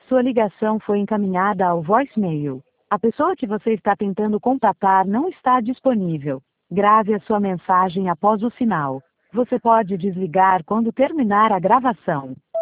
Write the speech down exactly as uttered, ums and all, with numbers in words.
Sua ligação foi encaminhada ao voicemail. A pessoa que você está tentando contatar não está disponível. Grave a sua mensagem após o sinal. Você pode desligar quando terminar a gravação.